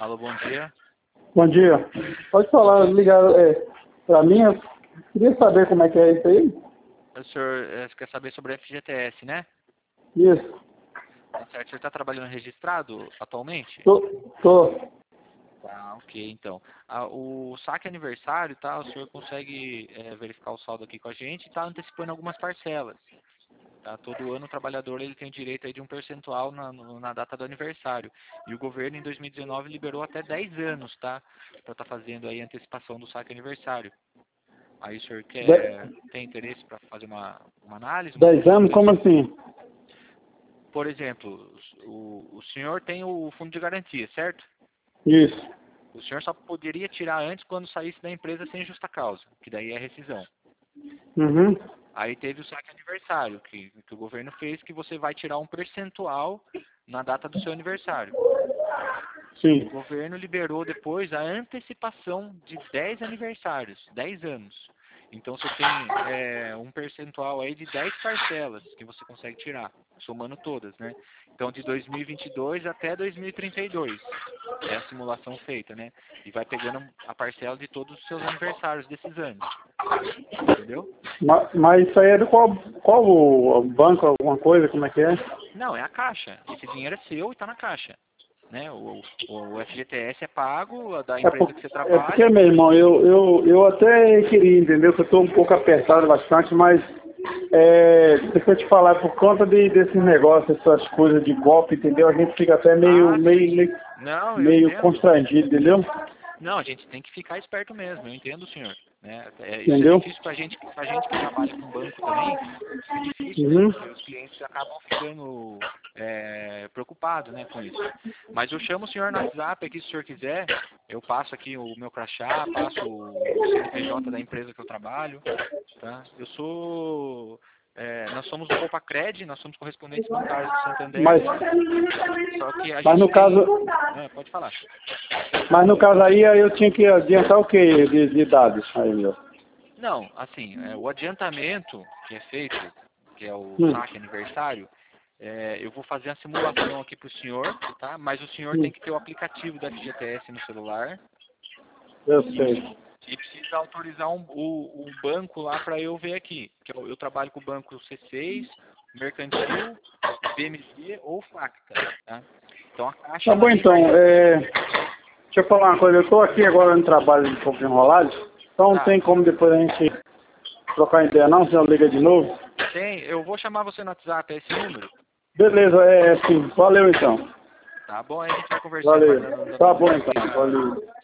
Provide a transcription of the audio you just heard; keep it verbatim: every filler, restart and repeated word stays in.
Alô, bom dia. Bom dia. Pode falar, ligar é, para mim. Eu queria saber como é que é isso aí. O senhor eh, quer saber sobre o F G T S, né? Isso. Tá certo. O senhor está trabalhando registrado atualmente? Tô. tô. Tá, ok, então. Ah, o saque aniversário, tá? O senhor consegue eh, verificar o saldo aqui com a gente e está antecipando algumas parcelas. Tá? Todo ano o trabalhador ele tem direito aí de um percentual na, no- na data do aniversário. E o governo em dois mil e dezenove liberou até dez anos, tá? Para estar fazendo aí a antecipação do saque aniversário. Aí o senhor De- quer, tem interesse para fazer uma, uma análise, uma Dez anos? consulta? Como assim? Por exemplo, o, o senhor tem o fundo de garantia, certo? Isso. O senhor só poderia tirar antes quando saísse da empresa sem justa causa, que daí é rescisão. Uhum. Aí teve o saque aniversário, que, que o governo fez, que você vai tirar um percentual na data do seu aniversário. O Sim. governo liberou depois a antecipação de dez aniversários, dez anos. Então você tem é, um percentual aí de dez parcelas que você consegue tirar, somando todas, né? Então de dois mil e vinte e dois até dois mil e trinta e dois é a simulação feita, né? E vai pegando a parcela de todos os seus aniversários desses anos. Entendeu? Ma- Mas isso aí é do qual, qual o banco, alguma coisa, como é que é? Não, é a caixa. Esse dinheiro é seu e está na caixa. Né? O, o, o F G T S é pago da É, por, empresa que você é porque, trabalha. meu irmão, eu, eu, eu até queria entender que eu estou um pouco apertado bastante, mas é, deixa eu te falar, por conta de, desses negócios, essas coisas de golpe, entendeu? A gente fica até meio, Ah, meio, sim. meio, Não, eu meio entendo. constrangido, entendeu? Não, a gente tem que ficar esperto mesmo, eu entendo, senhor. Né? É, isso é Entendeu? difícil pra gente, pra gente que trabalha com banco também, é difícil, né? Uhum. Porque os clientes acabam ficando é, preocupados, né, com isso. Mas eu chamo o senhor no WhatsApp aqui, se o senhor quiser, eu passo aqui o meu crachá, passo o C N P J da empresa que eu trabalho, tá? Eu sou... é, nós somos do Copacred, nós somos correspondentes bancários do Santander, Mas, tá? Só que a mas gente no caso, tem... É, pode falar. mas no caso aí, aí eu tinha que adiantar o que de, de dados aí, meu? Não, assim, é, o adiantamento que é feito, que é o Hum, saque aniversário, é, eu vou fazer a simulação aqui para o senhor, tá? Mas o senhor tem hum, que ter o aplicativo do F G T S no celular eu e, sei. e precisa autorizar um, o, o banco lá para eu ver aqui. Que eu, eu trabalho com o banco C seis, Mercantil, B M C ou Facta, tá? Então a caixa Tá ela bom vem então, para... é, deixa eu falar uma coisa, eu estou aqui agora no trabalho um pouco enrolado, então não Tá, tem como depois a gente trocar ideia não, se eu liga de novo. tem, eu vou chamar você no WhatsApp, é esse número. Beleza, é assim, valeu então. Tá bom, aí a gente vai conversando, Valeu. vai dando, dando Tá uma bom olhada. então, Obrigado. valeu.